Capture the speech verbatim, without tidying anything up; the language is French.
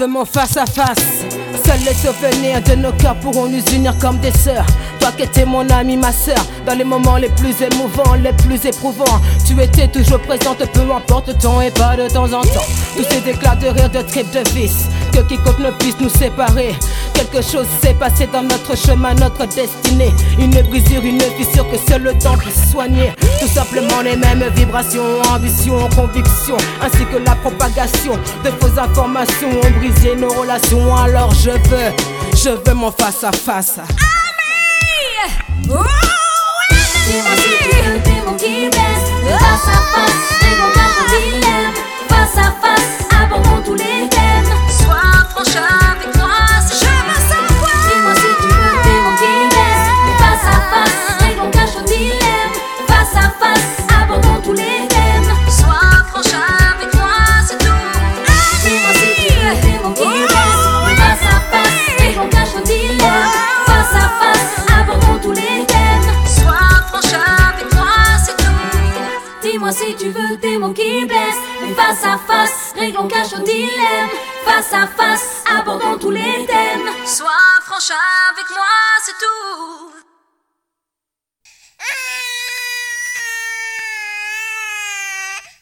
mon face à face. Seuls les souvenirs de nos cœurs pourront nous unir comme des sœurs. Toi qui étais mon ami, ma sœur, dans les moments les plus émouvants, les plus éprouvants, tu étais toujours présente, peu importe le temps et pas de temps en temps. Tous ces éclats de rire, de tripes, de vices, que quiconque ne puisse nous séparer. Quelque chose s'est passé dans notre chemin, notre destinée. Une brisure, une fissure que seul le temps puisse soigner. Tout simplement les mêmes vibrations, ambitions, convictions, ainsi que la propagation de fausses informations ont brisé nos relations. Alors je veux, je veux mon face à face. Oh, dis-moi si tu veux, t'es mon qui baisse. Face à face, et donc un dilemme. Face à face, abordons tous les thèmes. Sois franche avec moi, si je veux savoir. Dis-moi si tu veux, t'es mon qui baisse. Face à face, et donc un dilemme. Face à face, abordons tous les thèmes. Sois franche avec moi, c'est tout. Dis-moi si tu veux, t'es mon qui baisse. Face à face, et donc un dilemme. Face à face, abordons tous les thèmes. Sois franche avec moi, c'est tout. Dis-moi si tu veux des mots qui blessent. Mais face à face, réglons cache au dilemme. Face à face, abordons tous les thèmes. Sois franche avec moi, c'est tout.